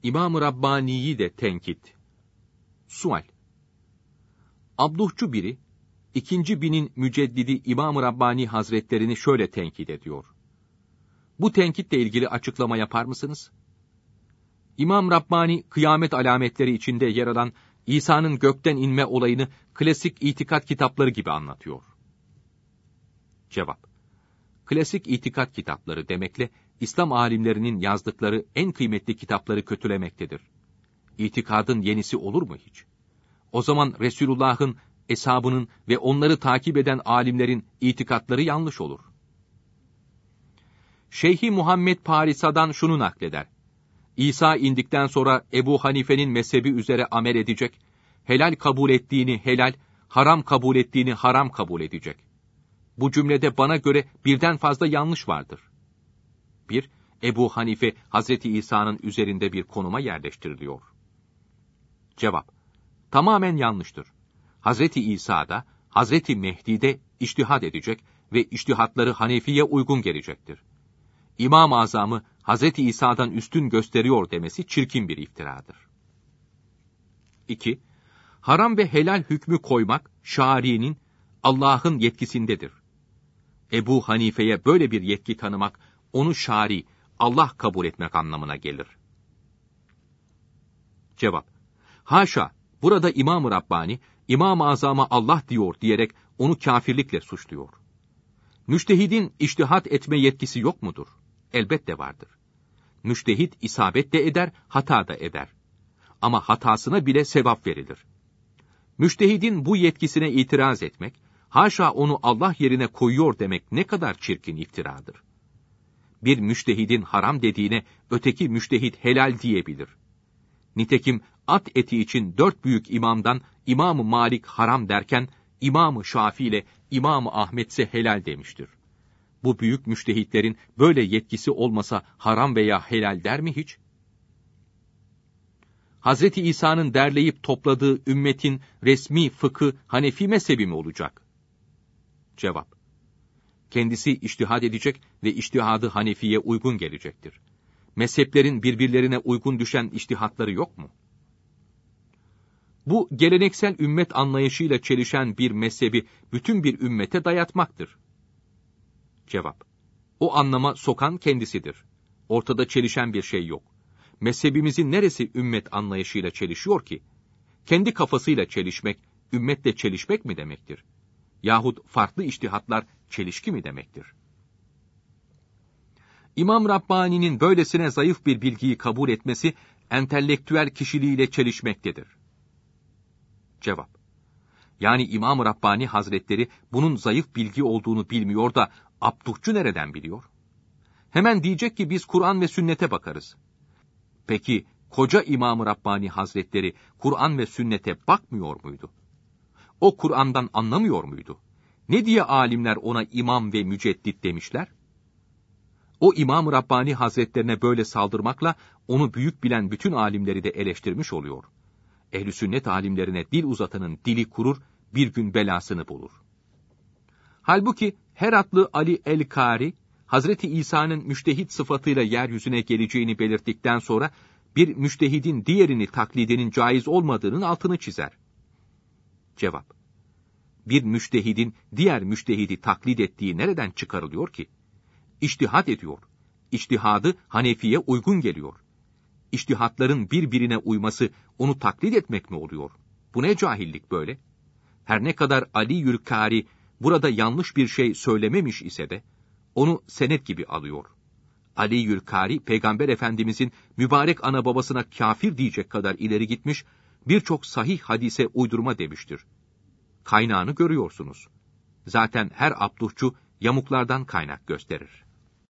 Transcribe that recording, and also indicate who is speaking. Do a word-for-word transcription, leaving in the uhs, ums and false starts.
Speaker 1: İmam-ı Rabbani'yi de tenkit. Sual. Abduhçu biri, ikinci binin müceddidi İmam-ı Rabbani Hazretlerini şöyle tenkit ediyor. Bu tenkitle ilgili açıklama yapar mısınız? İmam Rabbani, kıyamet alametleri içinde yer alan İsa'nın gökten inme olayını klasik itikat kitapları gibi anlatıyor. Cevap. Klasik itikat kitapları demekle, İslam alimlerinin yazdıkları en kıymetli kitapları kötülemektedir. İtikadın yenisi olur mu hiç? O zaman Resulullah'ın, eshabının ve onları takip eden alimlerin itikatları yanlış olur. Şeyh Muhammed Parisa'dan şunu nakleder. İsa indikten sonra Ebu Hanife'nin mezhebi üzere amel edecek, helal kabul ettiğini helal, haram kabul ettiğini haram kabul edecek. Bu cümlede bana göre birden fazla yanlış vardır. bir. Ebu Hanife, Hazreti İsa'nın üzerinde bir konuma yerleştiriliyor. Cevap. Tamamen yanlıştır. Hazreti İsa'da, Hazreti Mehdi'de içtihad edecek ve içtihatları Hanefi'ye uygun gelecektir. İmam-ı Azam'ı Hazreti İsa'dan üstün gösteriyor demesi çirkin bir iftiradır. iki. Haram ve helal hükmü koymak, şari'nin, Allah'ın yetkisindedir. Ebu Hanife'ye böyle bir yetki tanımak, onu şari, Allah kabul etmek anlamına gelir. Cevap. Haşa, burada İmam-ı Rabbani, İmam-ı Azam'a Allah diyor diyerek onu kâfirlikle suçluyor. Müştehidin içtihat etme yetkisi yok mudur? Elbette vardır. Müştehid isabet de eder, hata da eder. Ama hatasına bile sevap verilir. Müştehidin bu yetkisine itiraz etmek, haşa onu Allah yerine koyuyor demek ne kadar çirkin iftiradır. Bir müştehidin haram dediğine öteki müştehid helal diyebilir. Nitekim at eti için dört büyük imamdan İmam-ı Malik haram derken, İmam-ı Şafii ile İmam-ı Ahmet ise helal demiştir. Bu büyük müştehitlerin böyle yetkisi olmasa haram veya helal der mi hiç? Hazreti İsa'nın derleyip topladığı ümmetin resmi fıkı Hanefi mezhebi mi olacak? Cevap. Kendisi içtihad edecek ve içtihadı Hanefi'ye uygun gelecektir. Mezheplerin birbirlerine uygun düşen içtihatları yok mu? Bu geleneksel ümmet anlayışıyla çelişen bir mezhebi bütün bir ümmete dayatmaktır. Cevap. O anlama sokan kendisidir. Ortada çelişen bir şey yok. Mezhebimizin neresi ümmet anlayışıyla çelişiyor ki? Kendi kafasıyla çelişmek, ümmetle çelişmek mi demektir? Yahut farklı içtihatlar çelişki mi demektir? İmam Rabbani'nin böylesine zayıf bir bilgiyi kabul etmesi, entelektüel kişiliğiyle çelişmektedir. Cevap. Yani İmam Rabbani Hazretleri bunun zayıf bilgi olduğunu bilmiyor da Abduhçu nereden biliyor? Hemen diyecek ki biz Kur'an ve sünnete bakarız. Peki koca İmam Rabbani Hazretleri Kur'an ve sünnete bakmıyor muydu? O Kur'an'dan anlamıyor muydu? Ne diye alimler ona imam ve müceddit demişler? O İmam Rabbani Hazretlerine böyle saldırmakla onu büyük bilen bütün alimleri de eleştirmiş oluyor. Ehl-i sünnet alimlerine dil uzatanın dili kurur, bir gün belasını bulur. Halbuki Heratlı Ali el-Kari, Hazreti İsa'nın müştehit sıfatıyla yeryüzüne geleceğini belirttikten sonra bir müştehidin diğerini taklidinin caiz olmadığının altını çizer. Cevap. Bir müştehidin diğer müştehidi taklit ettiği nereden çıkarılıyor ki? İçtihad ediyor. İçtihadı Hanefi'ye uygun geliyor. İçtihatların birbirine uyması onu taklit etmek mi oluyor? Bu ne cahillik böyle? Her ne kadar Ali Yülkari burada yanlış bir şey söylememiş ise de, onu senet gibi alıyor. Ali Yülkari, Peygamber Efendimizin mübarek ana babasına kafir diyecek kadar ileri gitmiş, birçok sahih hadise uydurma demiştir. Kaynağını görüyorsunuz. Zaten her abduhçu yamuklardan kaynak gösterir.